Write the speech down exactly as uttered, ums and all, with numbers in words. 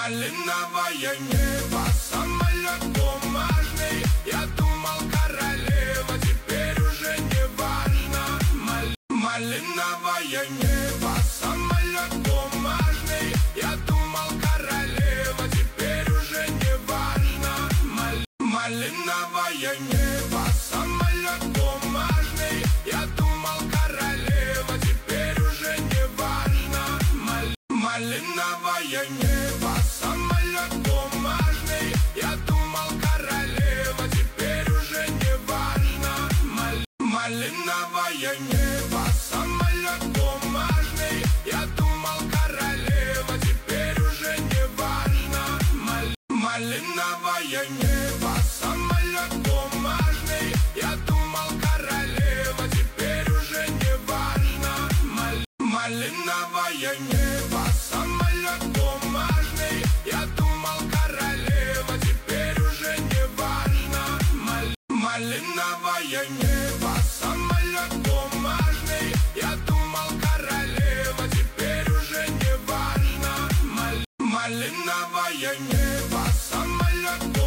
Малиновое небо, самолет бумажный. Я думал, королева, теперь уже не важно. Мал... Малиновое небо, самолет бумажный. Я думал, королева, теперь уже не важно. Мал... Малиновое небо, самолет бумажный. Я думал, королева, теперь уже не важно. Мал... Малиновое небо, самолет бумажный. Я думал, королева, теперь уже не важно. Мал... Малиновое небо, самолет бумажный. Я думал, королева, теперь уже не важно. Мал... Малиновое небо, самолет бумажный. Я думал, королева, теперь уже не важно. Мал... Малиновое небо, самолет бумажный. Я думал, королева, теперь уже не важно. Мал... Малиновое небо, самолет